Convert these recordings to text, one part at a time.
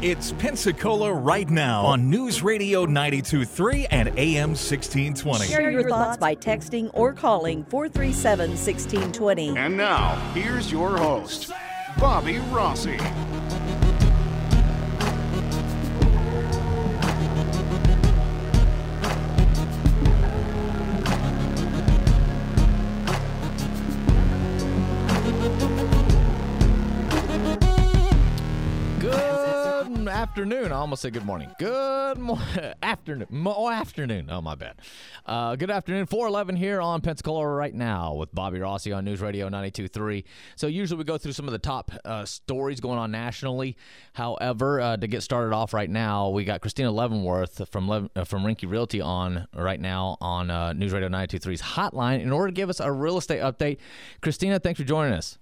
It's Pensacola right now on News Radio 92.3 and AM 1620. Share your thoughts by texting or calling 437-1620. And now, here's your host, Bobby Rossi. Afternoon. I almost said good morning. Good afternoon. Oh, my bad. Good afternoon. 4:11 here on Pensacola right now with Bobby Rossi on News Radio 92.3. So usually we go through some of the top stories going on nationally. However, to get started off right now, we got Christina Leavenworth from Rinke Realty on right now on News Radio 92.3's hotline in order to give us a real estate update. Christina, thanks for joining us.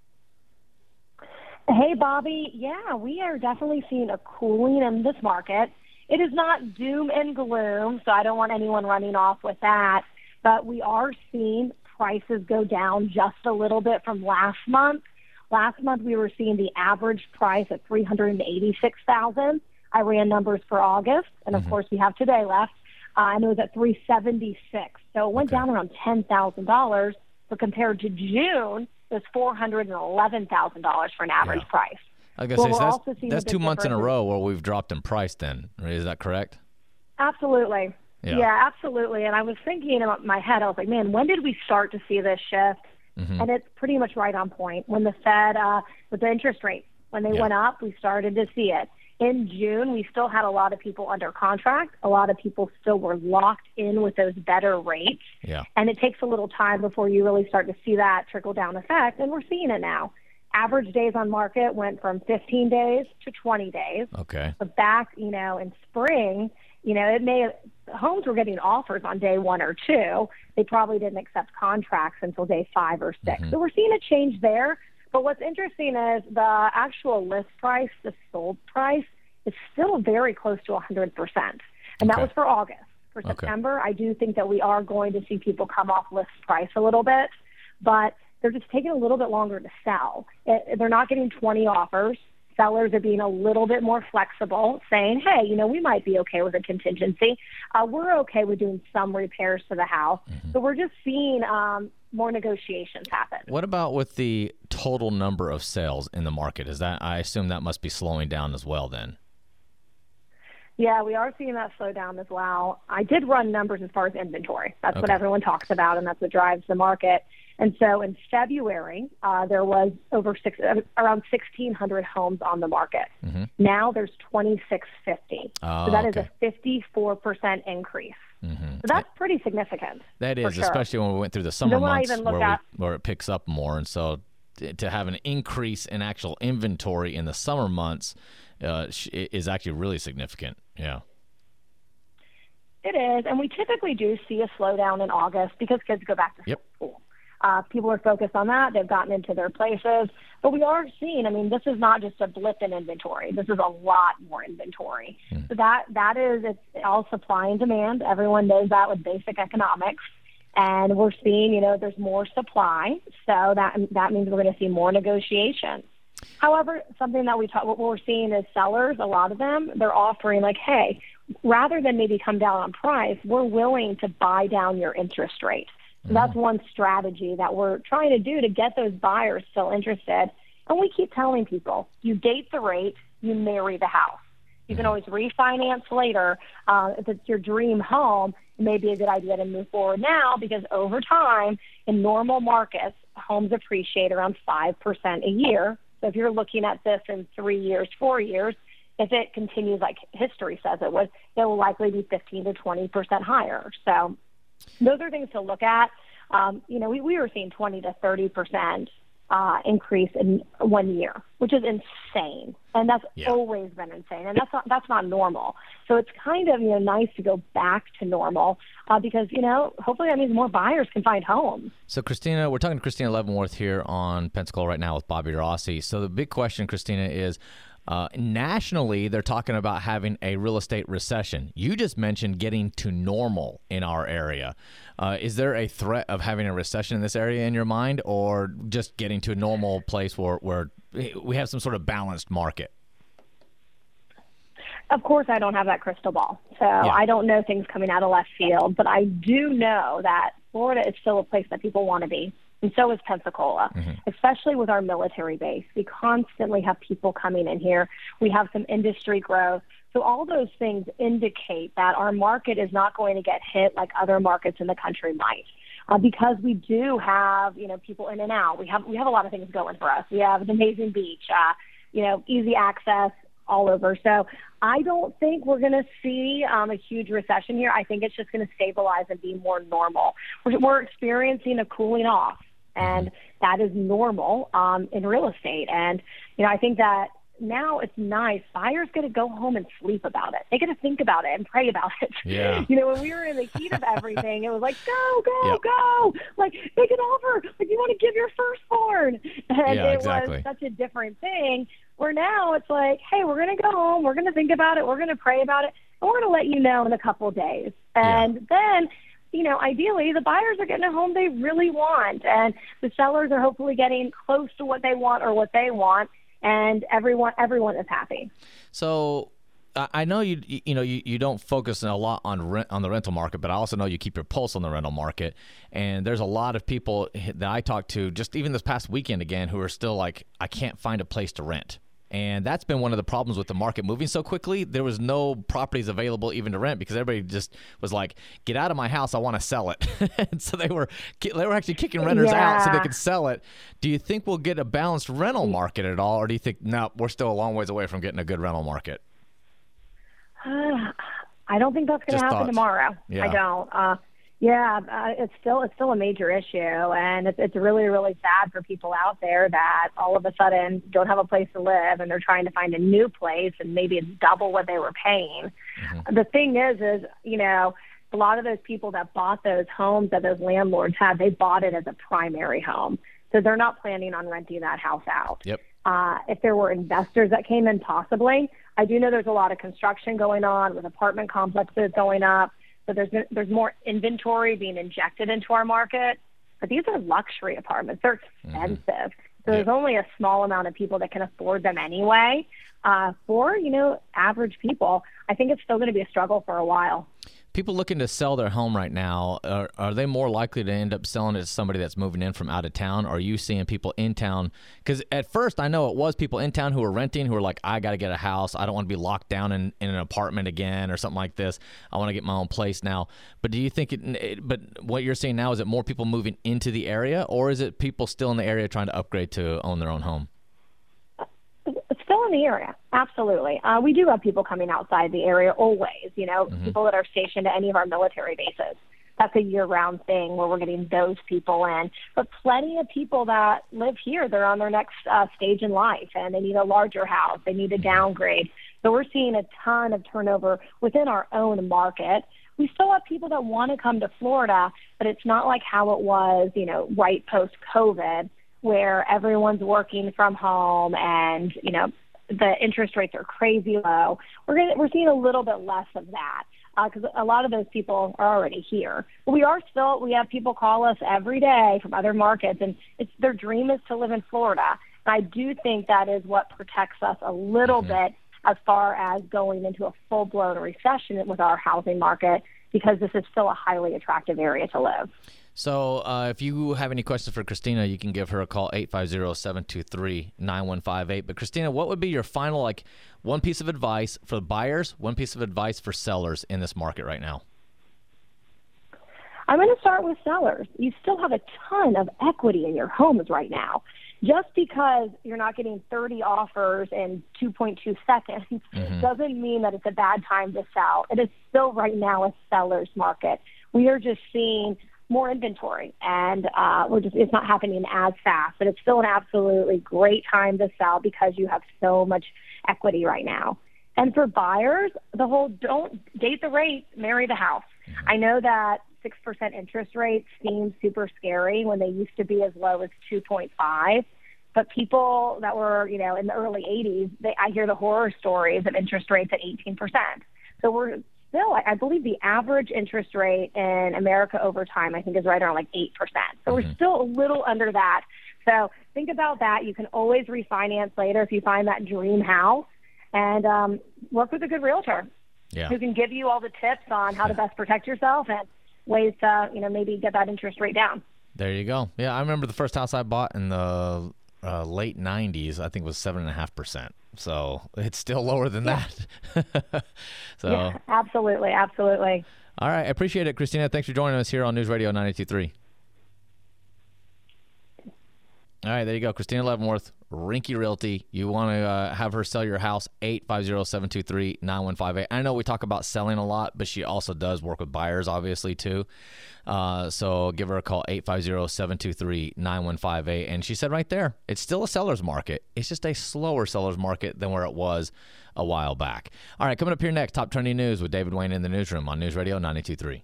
Hey, Bobby. Yeah, we are definitely seeing a cooling in this market. It is not doom and gloom, so I don't want anyone running off with that. But we are seeing prices go down just a little bit from last month. Last month, we were seeing the average price at $386,000. I ran numbers for August, and of course, we have today left, and it was at $376,000. So it went down around $10,000. But compared to June, it was $411,000 for an average price. I was going to say, that's 2 months in a row where we've dropped in price then. Is that correct? Absolutely. Yeah, absolutely. And I was thinking in my head, I was like, man, when did we start to see this shift? And it's pretty much right on point. When the Fed, with the interest rates, when they went up, we started to see it. In June, we still had a lot of people under contract. A lot of people still were locked in with those better rates. Yeah. And it takes a little time before you really start to see that trickle-down effect, and we're seeing it now. Average days on market went from 15 days to 20 days. Okay. But back, in spring, homes were getting offers on day 1 or 2. They probably didn't accept contracts until day 5 or 6. So we're seeing a change there. But what's interesting is the actual list price, the sold price, is still very close to 100%. And that was for August. For September, I do think that we are going to see people come off list price a little bit, but they're just taking a little bit longer to sell. They're not getting 20 offers. Sellers are being a little bit more flexible, saying, hey, we might be okay with a contingency. We're okay with doing some repairs to the house. So we're just seeing more negotiations happen. What about with the total number of sales in the market? I assume that must be slowing down as well then. Yeah, we are seeing that slow down as well. I did run numbers as far as inventory. That's what everyone talks about, and that's what drives the market. And so in February, there was around 1,600 homes on the market. Now there's 2,650. So that is a 54% increase. So that's pretty significant. That is, especially when we went through the summer months where it picks up more. And so to have an increase in actual inventory in the summer months is actually really significant. Yeah. It is. And we typically do see a slowdown in August because kids go back to school. People are focused on that. They've gotten into their places. But we are seeing, this is not just a blip in inventory. This is a lot more inventory. So that is, it's all supply and demand. Everyone knows that with basic economics. And we're seeing, there's more supply. So that means we're going to see more negotiations. However, something that what we're seeing is sellers, a lot of them, they're offering like, hey, rather than maybe come down on price, we're willing to buy down your interest rate. So that's one strategy that we're trying to do to get those buyers still interested. And we keep telling people, you date the rate, you marry the house. You can always refinance later. If it's your dream home, it may be a good idea to move forward now because over time, in normal markets, homes appreciate around 5% a year. So if you're looking at this in 3 years, 4 years, if it continues like history says it would, it will likely be 15 to 20% higher. So those are things to look at. We were seeing 20 to 30% increase in 1 year, which is insane. And that's always been insane. And that's not normal. So it's kind of, nice to go back to normal because, hopefully that means more buyers can find homes. So Christina, we're talking to Christina Leavenworth here on Pensacola right now with Bobby Rossi. So the big question, Christina, is nationally, they're talking about having a real estate recession. You just mentioned getting to normal in our area. Is there a threat of having a recession in this area in your mind, or just getting to a normal place where we have some sort of balanced market? Of course, I don't have that crystal ball, so I don't know things coming out of left field, but I do know that Florida is still a place that people want to be, and so is Pensacola, especially with our military base. We constantly have people coming in here. We have some industry growth. So all those things indicate that our market is not going to get hit like other markets in the country might. Because we do have, people in and out. We have a lot of things going for us. We have an amazing beach, easy access all over. So I don't think we're going to see a huge recession here. I think it's just going to stabilize and be more normal. We're experiencing a cooling off, and that is normal in real estate. And, I think that now it's nice. Buyers get to go home and sleep about it. They get to think about it and pray about it. Yeah. When we were in the heat of everything, it was like, go. Like, make an offer. Like, you want to give your firstborn. And it was such a different thing. Where now it's like, hey, we're going to go home. We're going to think about it. We're going to pray about it. And we're going to let you know in a couple of days. And then, ideally, the buyers are getting a home they really want. And the sellers are hopefully getting close to what they want or what they want. And everyone is happy. So I know you don't focus a lot on the rental market, but I also know you keep your pulse on the rental market. And there's a lot of people that I talk to, just even this past weekend again, who are still like, I can't find a place to rent. And that's been one of the problems with the market moving so quickly. There was no properties available even to rent because everybody just was like, get out of my house, I want to sell it. And so they were actually kicking renters out so they could sell it. Do you think we'll get a balanced rental market at all? Or do you think, no, we're still a long ways away from getting a good rental market? I don't think that's going to happen tomorrow. Yeah. I don't. It's still a major issue, and it's really, really sad for people out there that all of a sudden don't have a place to live and they're trying to find a new place and maybe it's double what they were paying. The thing is, a lot of those people that bought those homes that those landlords had, they bought it as a primary home. So they're not planning on renting that house out. Yep. If there were investors that came in, possibly. I do know there's a lot of construction going on with apartment complexes going up. So there's more inventory being injected into our market. But these are luxury apartments. They're expensive. So there's only a small amount of people that can afford them anyway. For, average people, I think it's still going to be a struggle for a while. People looking to sell their home right now, are they more likely to end up selling it to somebody that's moving in from out of town? Or are you seeing people in town? Because at first I know it was people in town who were renting who were like, I got to get a house. I don't want to be locked down in an apartment again or something like this. I want to get my own place now. But do you think but what you're seeing now, is it more people moving into the area, or is it people still in the area trying to upgrade to own their own home? Still in the area, absolutely. We do have people coming outside the area always, people that are stationed at any of our military bases. That's a year-round thing where we're getting those people in. But plenty of people that live here, they're on their next stage in life, and they need a larger house. They need a downgrade. So we're seeing a ton of turnover within our own market. We still have people that want to come to Florida, but it's not like how it was, right post-COVID, where everyone's working from home and, the interest rates are crazy low. We're seeing a little bit less of that because a lot of those people are already here. But we have people call us every day from other markets, and their dream is to live in Florida. And I do think that is what protects us a little bit as far as going into a full-blown recession with our housing market, because this is still a highly attractive area to live. So if you have any questions for Christina, you can give her a call, 850-723-9158. But Christina, what would be your final, one piece of advice for buyers, one piece of advice for sellers in this market right now? I'm going to start with sellers. You still have a ton of equity in your homes right now. Just because you're not getting 30 offers in 2.2 seconds doesn't mean that it's a bad time to sell. It is still right now a seller's market. We are just seeing more inventory, and it's not happening as fast, but it's still an absolutely great time to sell because you have so much equity right now. And for buyers, the whole don't date the rate, marry the house. I know that 6% interest rates seem super scary when they used to be as low as 2.5, but people that were, in the early 80s, I hear the horror stories of interest rates at 18%. So we're still, I believe the average interest rate in America over time, I think, is right around 8%. So we're still a little under that. So think about that. You can always refinance later if you find that dream house. And work with a good realtor who can give you all the tips on how to best protect yourself and ways to, maybe get that interest rate down. There you go. Yeah, I remember the first house I bought in the late 90s, I think it was 7.5%. So it's still lower than that. Yeah, absolutely. Absolutely. All right. I appreciate it, Christina. Thanks for joining us here on News Radio 92.3. All right, there you go. Christina Leavenworth, Rinky Realty. You want to have her sell your house, 850-723-9158. I know we talk about selling a lot, but she also does work with buyers, obviously, too. So give her a call, 850-723-9158. And she said right there, it's still a seller's market. It's just a slower seller's market than where it was a while back. All right, coming up here next, top trending news with David Wayne in the newsroom on News Radio 92.3.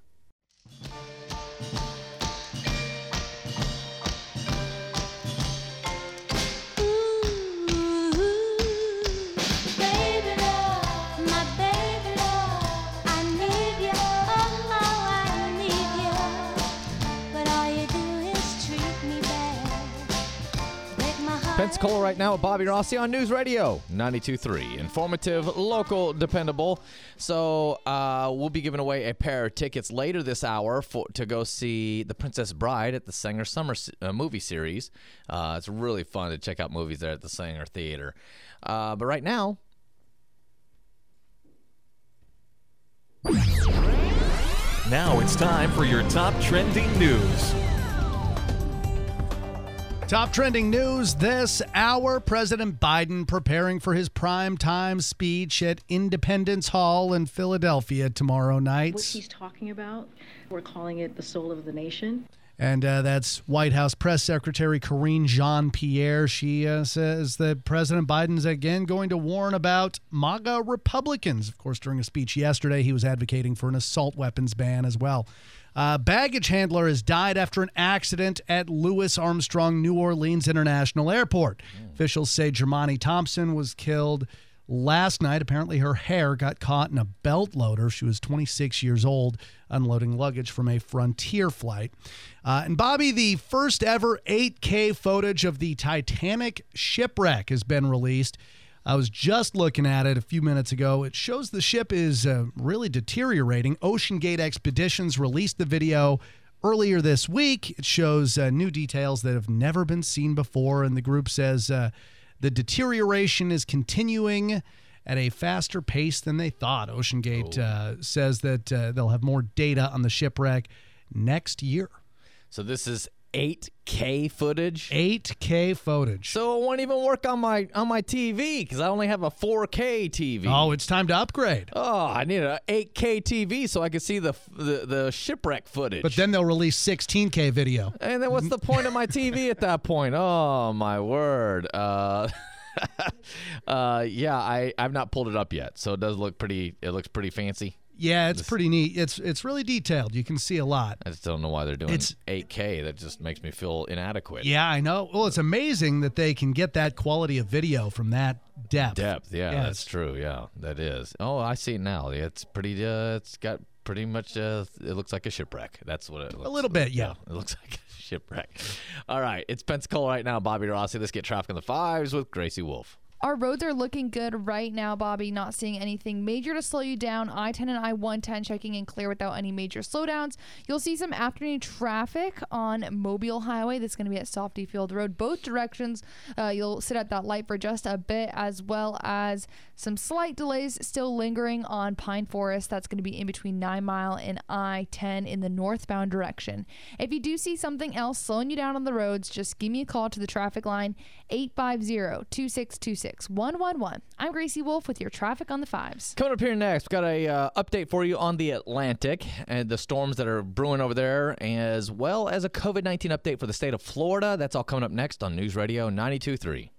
Pensacola right now with Bobby Rossi on News Radio 92.3. Informative, local, dependable. So we'll be giving away a pair of tickets later this hour to go see The Princess Bride at the Saenger Summer movie series. It's really fun to check out movies there at the Saenger Theater. But right now... Now it's time for your top trending news. Top trending news this hour, President Biden preparing for his primetime speech at Independence Hall in Philadelphia tomorrow night. What he's talking about, we're calling it the soul of the nation. And that's White House Press Secretary Karine Jean-Pierre. She says that President Biden's again going to warn about MAGA Republicans. Of course, during a speech yesterday, he was advocating for an assault weapons ban as well. Baggage handler has died after an accident at Louis Armstrong New Orleans International Airport. Officials say Jermani Thompson was killed last night. Apparently her hair got caught in a belt loader. She was 26 years old, unloading luggage from a Frontier flight. And Bobby, the first ever 8K footage of the Titanic shipwreck has been released. I was just looking at it a few minutes ago. It shows the ship is really deteriorating. OceanGate Expeditions released the video earlier this week. It shows new details that have never been seen before, and the group says the deterioration is continuing at a faster pace than they thought. OceanGate says that they'll have more data on the shipwreck next year. So this is 8K footage? 8K footage. So it won't even work on my TV because I only have a 4K TV. Oh, it's time to upgrade. Oh, I need an 8K TV so I can see the shipwreck footage. But then they'll release 16K video. And then what's the point of my TV at that point? Oh, my word. Yeah, I've not pulled it up yet, so it does look pretty. It looks pretty fancy. Yeah, it's pretty neat. It's really detailed. You can see a lot. I just don't know why they're doing 8K. That just makes me feel inadequate. Yeah, I know. Well, it's amazing that they can get that quality of video from that depth. Yeah, that's true. Yeah, that is. Oh, I see it now. It's pretty. It's got pretty much. It looks like a shipwreck. That's what it looks like. A little bit, yeah. It looks like a shipwreck. All right, it's Pensacola right now. Bobby Rossi. Let's get traffic on the fives with Gracie Wolf. Our roads are looking good right now, Bobby. Not seeing anything major to slow you down. I-10 and I-110 checking in clear without any major slowdowns. You'll see some afternoon traffic on Mobile Highway. That's going to be at Softy Field Road. Both directions, you'll sit at that light for just a bit, as well as some slight delays still lingering on Pine Forest. That's going to be in between 9 Mile and I-10 in the northbound direction. If you do see something else slowing you down on the roads, just give me a call to the traffic line, 850-2626. 111. I'm Gracie Wolf with your traffic on the fives. Coming up here next, we've got a update for you on the Atlantic and the storms that are brewing over there, as well as a COVID-19 update for the state of Florida. That's all coming up next on News Radio 92.3.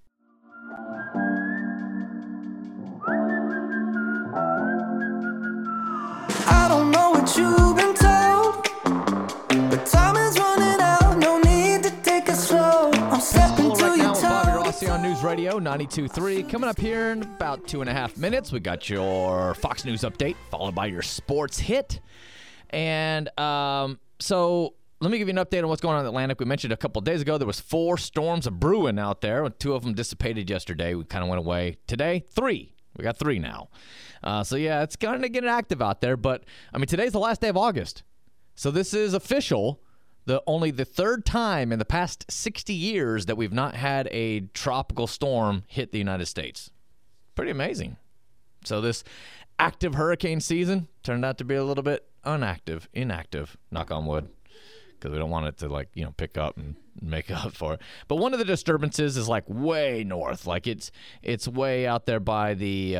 I don't know what you've been told, but time is running out. No need to take it slow. I'm stepping to your toes. On News Radio 92.3. Coming up here in about 2.5 minutes, we got your Fox News update, followed by your sports hit. And so let me give you an update on what's going on in the Atlantic. We mentioned a couple of days ago there was 4 storms brewing out there. 2 of them dissipated yesterday. We kind of went away. Today, 3. We got 3 now. So, yeah, it's kind of getting active out there. But, I mean, today's the last day of August. So this is official. Only the 3rd time in the past 60 years that we've not had a tropical storm hit the United States. Pretty amazing. So this active hurricane season turned out to be a little bit inactive, knock on wood, because we don't want it to pick up and make up for it. But one of the disturbances is way north. It's way out there by the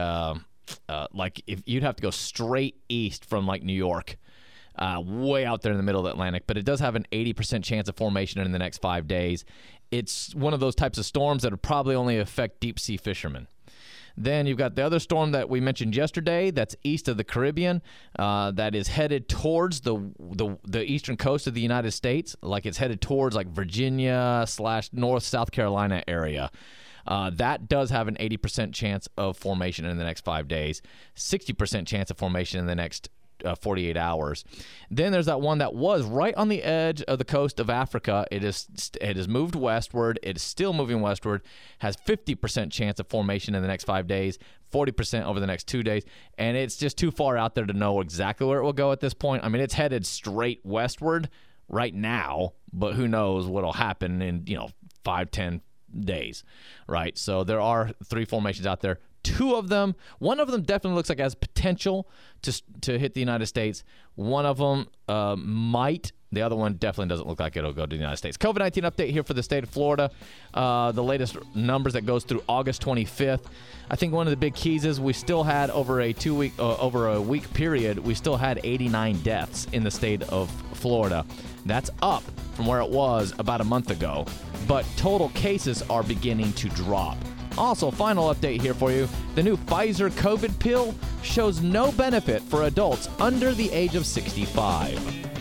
if you'd have to go straight east from New York. Way out there in the middle of the Atlantic, but it does have an 80% chance of formation in the next 5 days. It's one of those types of storms that would probably only affect deep sea fishermen. Then you've got the other storm that we mentioned yesterday that's east of the Caribbean that is headed towards the eastern coast of the United States. It's headed towards Virginia / North South Carolina area. That does have an 80% chance of formation in the next 5 days, 60% chance of formation in the next 48 hours. Then there's that one that was right on the edge of the coast of Africa. It has moved westward. It is still moving westward. Has 50% chance of formation in the next 5 days, 40% over the next 2 days, and it's just too far out there to know exactly where it will go at this point. I mean, it's headed straight westward right now, but who knows what'll happen in 5-10 days, right? So there are 3 formations out there. 2 of them, one of them definitely looks like it has potential to hit the United States. One of them might. The other one definitely doesn't look like it'll go to the United States. COVID-19 update here for the state of Florida. The latest numbers that goes through August 25th. I think one of the big keys is we still had over a week period, we still had 89 deaths in the state of Florida. That's up from where it was about a month ago. But total cases are beginning to drop. Also, final update here for you. The new Pfizer COVID pill shows no benefit for adults under the age of 65.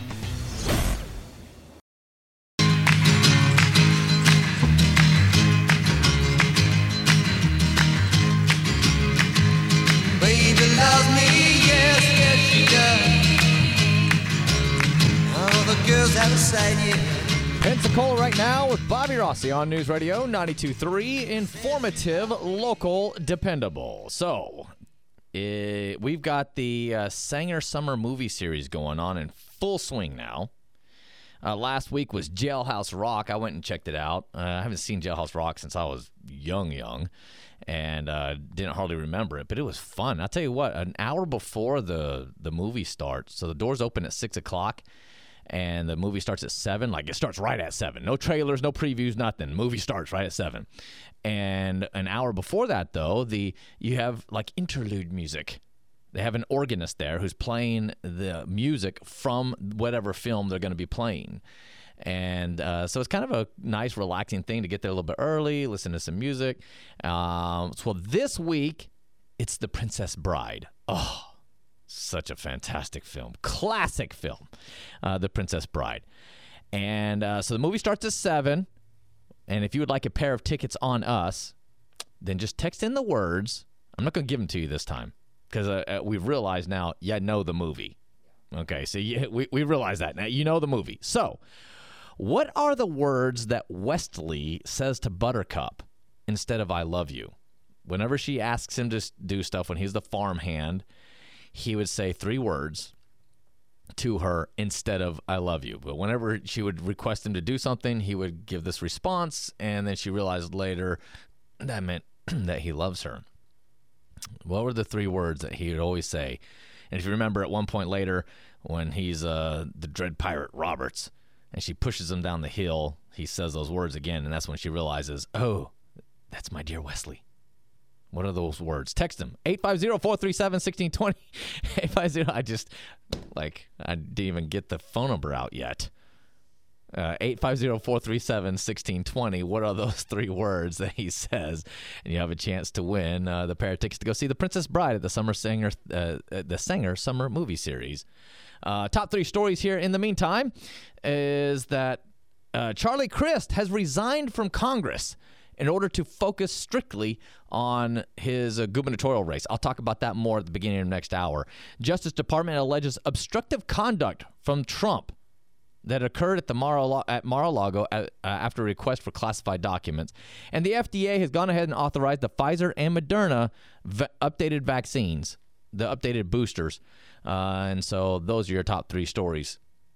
Baby loves me, yes, she does. All the girls out of sight, yeah. Pensacola right now with Bobby Rossi on News Radio 92.3. Informative, local, dependable. So, we've got the Sanger Summer Movie Series going on in full swing now. Last week was Jailhouse Rock. I went and checked it out. I haven't seen Jailhouse Rock since I was young, and didn't hardly remember it, but it was fun. I'll tell you what, an hour before the movie starts, so the doors open at 6 o'clock, and the movie starts at 7. It starts right at 7. No trailers, no previews, nothing. Movie starts right at 7. And an hour before that, though, you have interlude music. They have an organist there who's playing the music from whatever film they're going to be playing. And so it's kind of a nice, relaxing thing to get there a little bit early, listen to some music. So this week, it's The Princess Bride. Oh, such a fantastic film. Classic film, The Princess Bride. And so the movie starts at 7. And if you would like a pair of tickets on us, then just text in the words. I'm not going to give them to you this time because we've realized now you know the movie. Okay, so we realize that. Now you know the movie. So what are the words that Wesley says to Buttercup instead of I love you? Whenever she asks him to do stuff when he's the farmhand, he would say 3 words to her instead of I love you. But whenever she would request him to do something, he would give this response, and then she realized later that meant that he loves her. What were the 3 words that he would always say? And if you remember at one point later when he's the Dread Pirate Roberts and she pushes him down the hill, he says those words again, and that's when she realizes, oh, that's my dear Wesley. What are those words? Text them. 850-437-1620. 850. I didn't even get the phone number out yet. 850-437-1620. What are those 3 words that he says? And you have a chance to win the pair of tickets to go see The Princess Bride at the Sanger Summer Movie Series. Top 3 stories here in the meantime is that Charlie Crist has resigned from Congress in order to focus strictly on his gubernatorial race. I'll talk about that more at the beginning of next hour. Justice Department alleges obstructive conduct from Trump that occurred at Mar-a-Lago after a request for classified documents. And the FDA has gone ahead and authorized the Pfizer and Moderna updated vaccines, the updated boosters. And so those are your top 3 stories.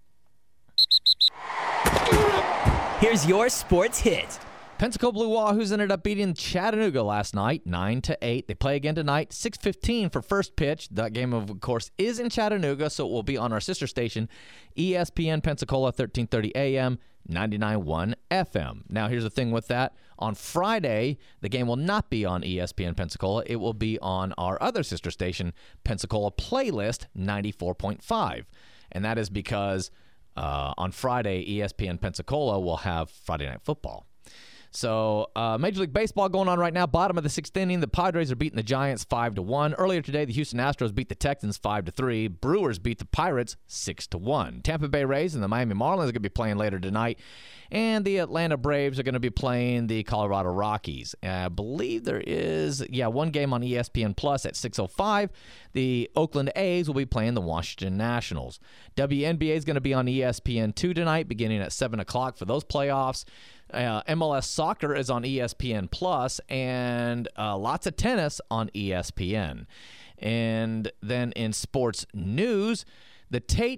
Here's your sports hit. Pensacola Blue Wahoos ended up beating Chattanooga last night, 9-8. They play again tonight, 6:15 for first pitch. That game, of course, is in Chattanooga, so it will be on our sister station, ESPN Pensacola, 1330 AM, 99.1 FM. Now, here's the thing with that. On Friday, the game will not be on ESPN Pensacola. It will be on our other sister station, Pensacola Playlist, 94.5. And that is because on Friday, ESPN Pensacola will have Friday Night Football. So, Major League Baseball going on right now. Bottom of the 6th inning, the Padres are beating the Giants 5-1. Earlier today, the Houston Astros beat the Texans 5-3. Brewers beat the Pirates 6-1. Tampa Bay Rays and the Miami Marlins are going to be playing later tonight. And the Atlanta Braves are going to be playing the Colorado Rockies. I believe there is, one game on ESPN Plus at 6:05. The Oakland A's will be playing the Washington Nationals. WNBA is going to be on ESPN2 tonight, beginning at 7 o'clock for those playoffs. MLS Soccer is on ESPN Plus, and lots of tennis on ESPN. And then in sports news, the Tate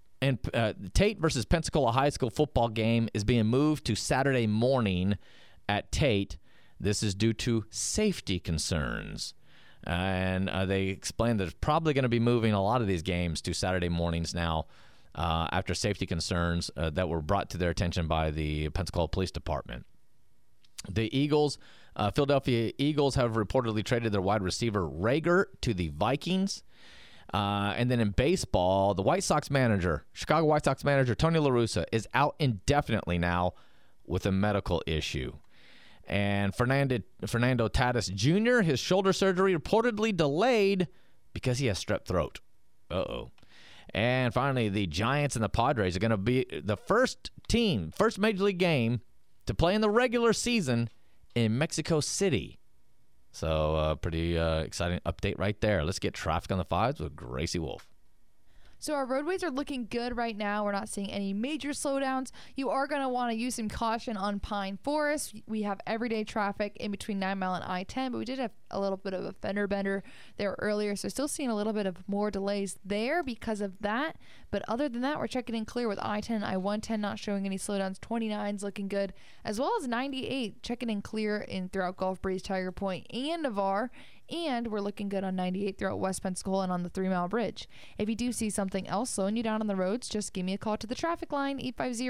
versus Pensacola High School football game is being moved to Saturday morning at Tate. This is due to safety concerns. And they explained that it's probably going to be moving a lot of these games to Saturday mornings now after safety concerns that were brought to their attention by the Pensacola Police Department. The Philadelphia Eagles have reportedly traded their wide receiver Rager to the Vikings. And then in baseball, the Chicago White Sox manager, Tony La Russa, is out indefinitely now with a medical issue. And Fernando Tatis Jr., his shoulder surgery reportedly delayed because he has strep throat. Uh-oh. And finally, the Giants and the Padres are going to be the first Major League game to play in the regular season in Mexico City. So pretty exciting update right there. Let's get traffic on the 5s with Gracie Wolf. So our roadways are looking good right now. We're not seeing any major slowdowns. You are going to want to use some caution on Pine Forest. We have everyday traffic in between 9 Mile and I-10, but we did have a little bit of a fender bender there earlier, so still seeing a little bit of more delays there because of that. But other than that, we're checking in clear with I-10 and I-110 not showing any slowdowns. 29's looking good, as well as 98 checking in clear throughout Gulf Breeze, Tiger Point, and Navarre. And we're looking good on 98 throughout West Pensacola and on the 3 Mile Bridge. If you do see something else slowing you down on the roads, just give me a call to the traffic line,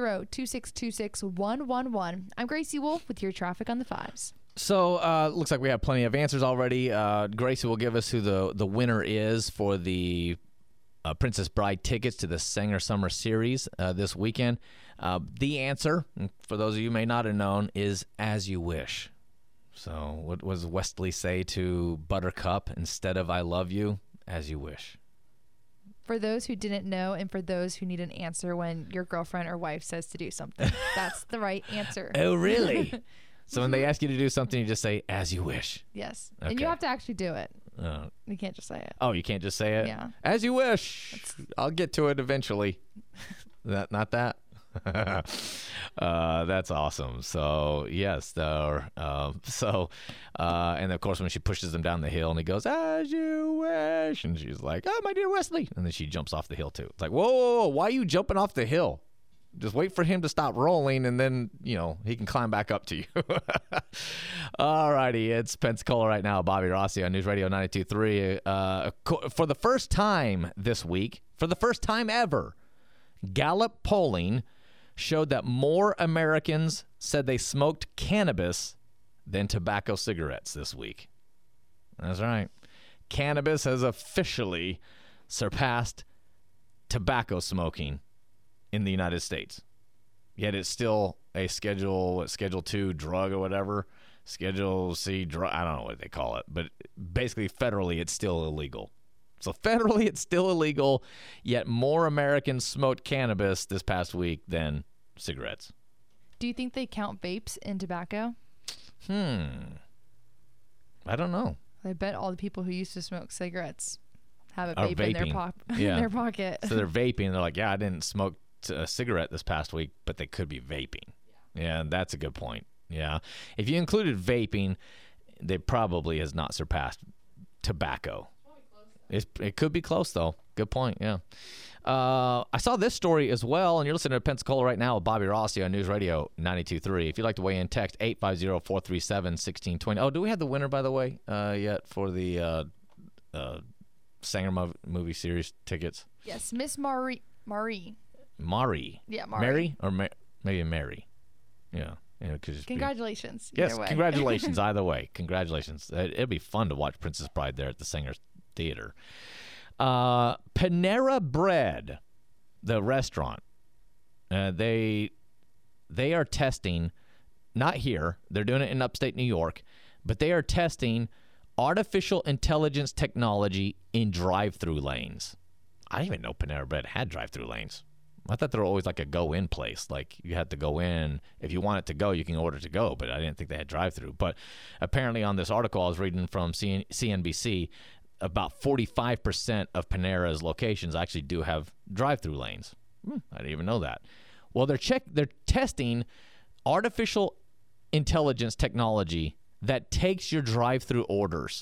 850-2626-111. I'm Gracie Wolf with your traffic on the 5s. So looks like we have plenty of answers already. Gracie will give us who the winner is for the Princess Bride tickets to the Sanger Summer Series this weekend. The answer, for those of you who may not have known, is As You Wish. So what does Wesley say to Buttercup instead of I love you? As you wish. For those who didn't know and for those who need an answer when your girlfriend or wife says to do something, that's the right answer. Oh, really? So when they ask you to do something, you just say, as you wish. Yes. Okay. And you have to actually do it. You can't just say it. Oh, you can't just say it? Yeah. As you wish. I'll get to it eventually. Not that? That's awesome. So yes, and of course when she pushes him down the hill and he goes as you wish, and she's like, oh my dear Wesley, and then she jumps off the hill too. It's like, whoa, why are you jumping off the hill? Just wait for him to stop rolling, and then he can climb back up to you. All righty, it's Pensacola right now. Bobby Rossi on News Radio 92.3. For the first time this week, for the first time ever, Gallup polling showed that more Americans said they smoked cannabis than tobacco cigarettes this week. That's right. Cannabis has officially surpassed tobacco smoking in the United States. Yet it's still a Schedule 2 drug or whatever. Schedule C drug, I don't know what they call it. But basically, federally, it's still illegal. So federally, it's still illegal, yet more Americans smoked cannabis this past week than cigarettes. Do you think they count vapes in tobacco? I don't know. I bet all the people who used to smoke cigarettes have a vape in their pocket. So they're vaping. They're like, yeah, I didn't smoke a cigarette this past week, but they could be vaping. Yeah, that's a good point. Yeah. If you included vaping, they probably has not surpassed tobacco. It could be close, though. Good point, yeah. I saw this story as well, and you're listening to Pensacola right now with Bobby Rossi on News Radio 92.3. If you'd like to weigh in, text 850-437-1620. Oh, do we have the winner, by the way, yet for the Sanger movie series tickets? Yes, Miss Mari. Mari. Yeah, Mari. Mary or maybe Mary. Yeah. Congratulations. Yes, congratulations. Either way, congratulations. It'd be fun to watch Princess Bride there at the Sanger Theater. Panera Bread, the restaurant, they are testing, not here, they're doing it in upstate New York, but they are testing artificial intelligence technology in drive-through lanes. I didn't even know Panera Bread had drive-through lanes. I thought they were always like a go-in place. Like you had to go in. If you want it to go, you can order to go. But I didn't think they had drive-through. But apparently on this article I was reading from CNBC, about 45% of Panera's locations actually do have drive-through lanes. I didn't even know that. Well, they're testing artificial intelligence technology that takes your drive-through orders.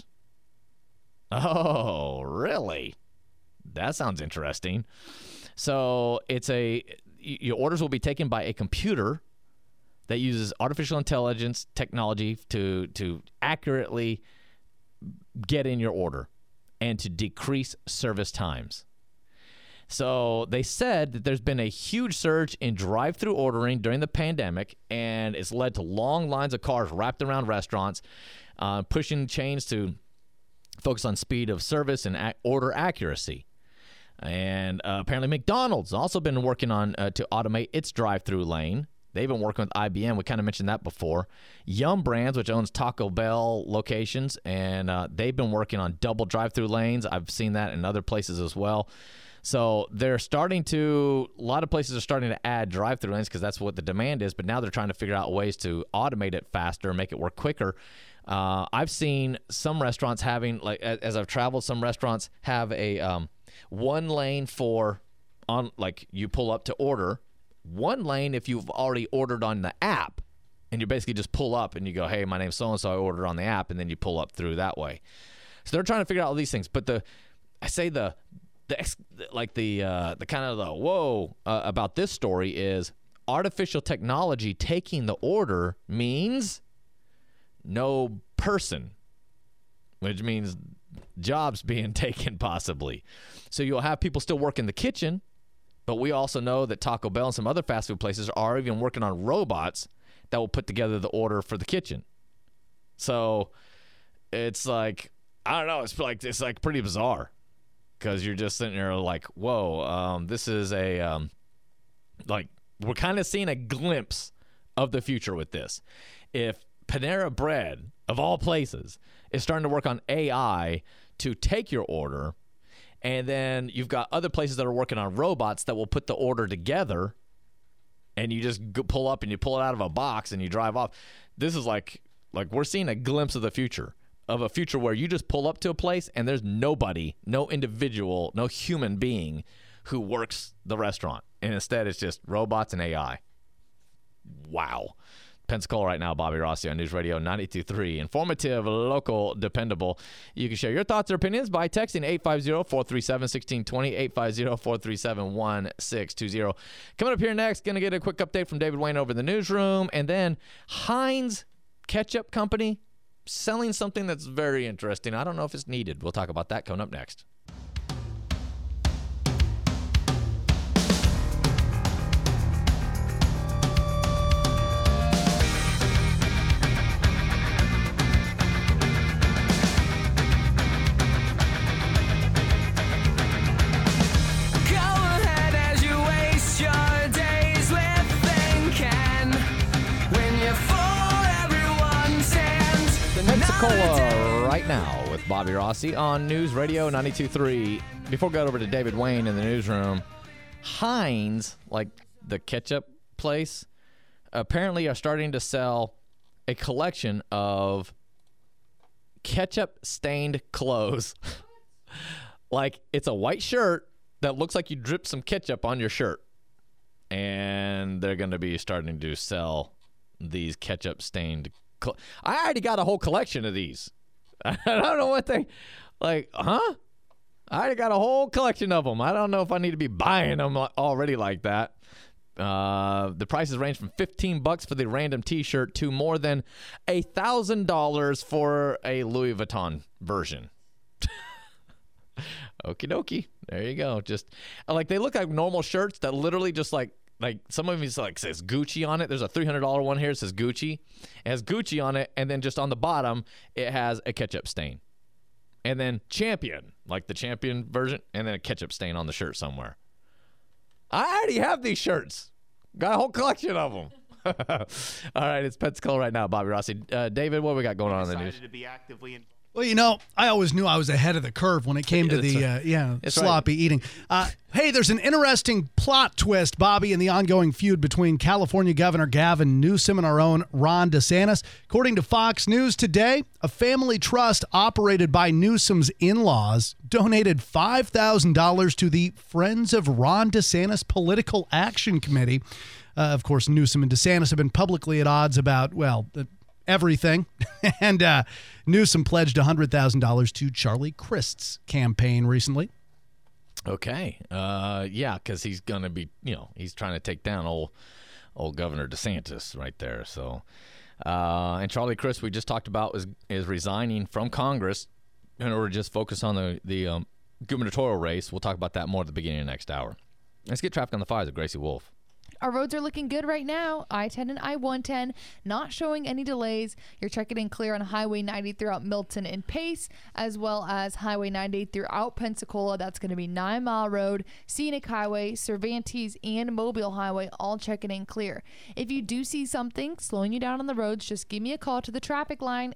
Oh, really? That sounds interesting. So your orders will be taken by a computer that uses artificial intelligence technology to accurately get in your order and to decrease service times. So they said that there's been a huge surge in drive-through ordering during the pandemic, and it's led to long lines of cars wrapped around restaurants, pushing chains to focus on speed of service and order accuracy. And apparently McDonald's also been working on to automate its drive-through lane. They've been working with IBM. We kind of mentioned that before. Yum Brands, which owns Taco Bell locations, and they've been working on double drive-through lanes. I've seen that in other places as well. So a lot of places are starting to add drive-through lanes because that's what the demand is, but now they're trying to figure out ways to automate it faster, make it work quicker. I've seen some restaurants having, like as I've traveled, some restaurants have a one lane like you pull up to order, one lane if you've already ordered on the app, and you basically just pull up and you go, hey, my name's so-and-so, I ordered on the app, and then you pull up through that way. So they're trying to figure out all these things. But the whoa about this story is artificial technology taking the order means no person, which means jobs being taken possibly. So you'll have people still work in the kitchen, but we also know that Taco Bell and some other fast food places are even working on robots that will put together the order for the kitchen. So it's like, I don't know, it's like pretty bizarre because you're just sitting there like, whoa, this is we're kind of seeing a glimpse of the future with this. If Panera Bread, of all places, is starting to work on AI to take your order, and then you've got other places that are working on robots that will put the order together, and you just pull up and you pull it out of a box and you drive off. This is like we're seeing a glimpse of the future, of a future where you just pull up to a place and there's nobody, no individual, no human being who works the restaurant. And instead it's just robots and AI. Wow. Pensacola right now, Bobby Rossi on News Radio 92.3. Informative, local, dependable. You can share your thoughts or opinions by texting 850-437-1620, 850-437-1620. Coming up here next, going to get a quick update from David Wayne over in the newsroom. And then Heinz Ketchup Company selling something that's very interesting. I don't know if it's needed. We'll talk about that coming up next. Pensacola right now with Bobby Rossi on News Radio 92.3. Before we go over to David Wayne in the newsroom, Heinz, like the ketchup place, apparently are starting to sell a collection of ketchup-stained clothes. Like it's a white shirt that looks like you dripped some ketchup on your shirt. and they're going to be starting to sell these ketchup-stained. I already got a whole collection of these. I don't know what they like. Huh? I already got a whole collection of them. I don't know if I need to be buying them already like that. The prices range from $15 for the random T-shirt to more than $1,000 for a Louis Vuitton version. Okie dokie. There you go. Just like they look like normal shirts that literally just like some of these like says Gucci on it. There's a $300 one here. It says Gucci. It has Gucci on it, and then just on the bottom it has a ketchup stain. And then Champion, like the Champion version, and then a ketchup stain on the shirt somewhere. I already have these shirts. Got a whole collection of them. All right, it's Pensacola right now. Bobby Rossi. David, what we got going on in the news? To be actively involved. Well, I always knew I was ahead of the curve when it came to the sloppy eating. Hey, there's an interesting plot twist, Bobby, in the ongoing feud between California Governor Gavin Newsom and our own Ron DeSantis. According to Fox News today, a family trust operated by Newsom's in-laws donated $5,000 to the Friends of Ron DeSantis Political Action Committee. Of course, Newsom and DeSantis have been publicly at odds about, everything. And Newsom pledged $100,000 to Charlie Crist's campaign recently. Okay. Because he's going to be, he's trying to take down old Governor DeSantis right there. So, and Charlie Crist, we just talked about, is resigning from Congress in order to just focus on the gubernatorial race. We'll talk about that more at the beginning of next hour. Let's get traffic on the 5s with Gracie Wolf. Our roads are looking good right now. I-10 and I-110 not showing any delays. You're checking in clear on Highway 90 throughout Milton and Pace, as well as Highway 90 throughout Pensacola. That's going to be 9 Mile Road, Scenic Highway, Cervantes, and Mobile Highway, all checking in clear. If you do see something slowing you down on the roads, just give me a call to the traffic line,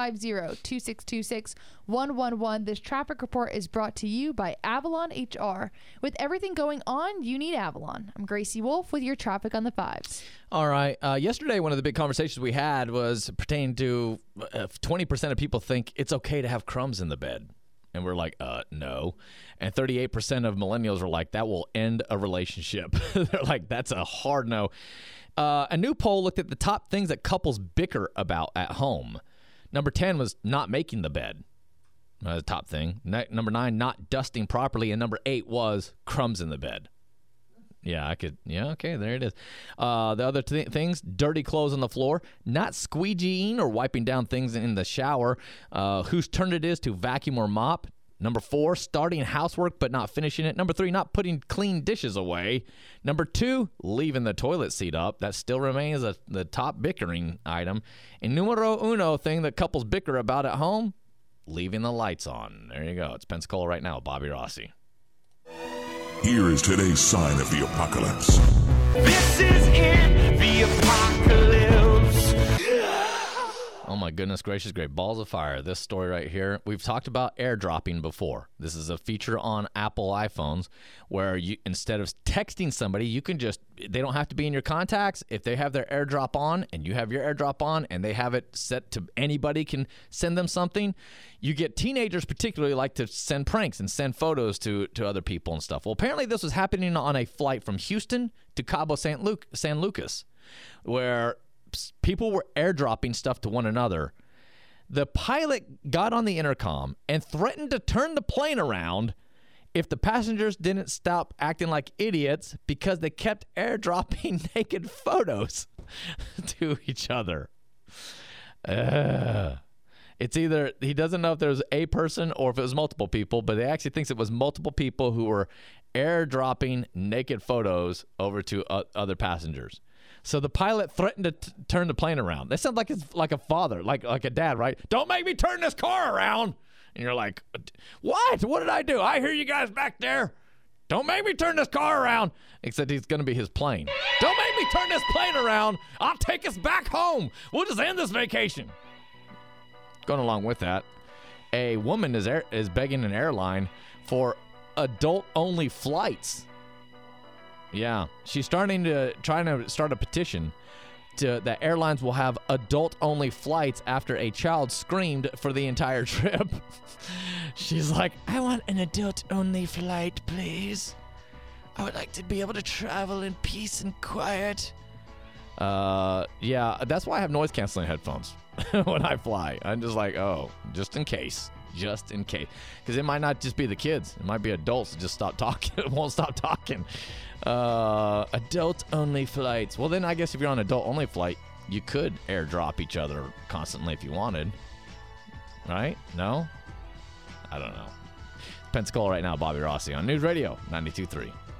850-2626-111. This traffic report is brought to you by Avalon HR. With everything going on, you need Avalon. I'm Gracie Wolf with your traffic on the 5s. All right. Yesterday, one of the big conversations we had was pertaining to 20% of people think it's okay to have crumbs in the bed. And we're like, no. And 38% of millennials are like, that will end a relationship. They're like, that's a hard no. A new poll looked at the top things that couples bicker about at home. Number 10 was not making the bed. The top thing. Number 9, not dusting properly. And number 8 was crumbs in the bed. Yeah, okay, there it is. The other things, dirty clothes on the floor, not squeegeeing or wiping down things in the shower, whose turn it is to vacuum or mop. Number 4, starting housework but not finishing it. Number 3, not putting clean dishes away. Number 2, leaving the toilet seat up. That still remains the top bickering item. And numero uno thing that couples bicker about at home, leaving the lights on. There you go. It's Pensacola right now, Bobby Rossi. Here is today's sign of the apocalypse. This is it, the apocalypse. Oh my goodness gracious, great balls of fire. This story right here, we've talked about airdropping before. This is a feature on Apple iPhones where you, instead of texting somebody, you can just, they don't have to be in your contacts. If they have their AirDrop on and you have your AirDrop on and they have it set to anybody can send them something, you get teenagers particularly like to send pranks and send photos to other people and stuff. Well, apparently this was happening on a flight from Houston to Cabo San Lucas, where people were airdropping stuff to one another. The pilot got on the intercom and threatened to turn the plane around if the passengers didn't stop acting like idiots because they kept airdropping naked photos to each other. It's either he doesn't know if there was a person or if it was multiple people, but he actually thinks it was multiple people who were airdropping naked photos over to other passengers. So the pilot threatened to turn the plane around. They sound like it's like a father, like a dad, right? Don't make me turn this car around. And you're like, what? What did I do? I hear you guys back there. Don't make me turn this car around. Except he's going to be his plane. Don't make me turn this plane around. I'll take us back home. We'll just end this vacation. Going along with that, a woman is begging an airline for adult-only flights. Yeah, she's trying to start a petition that airlines will have adult-only flights after a child screamed for the entire trip. She's like, I want an adult-only flight, please. I would like to be able to travel in peace and quiet. Yeah, that's why I have noise canceling headphones when I fly. I'm just like, oh, just in case. Just in case. Because it might not just be the kids. It might be adults that just stop talking. Won't stop talking. Adult-only flights. Well, then I guess if you're on an adult-only flight, you could airdrop each other constantly if you wanted. Right? No? I don't know. Pensacola right now, Bobby Rossi on News Radio 92.3.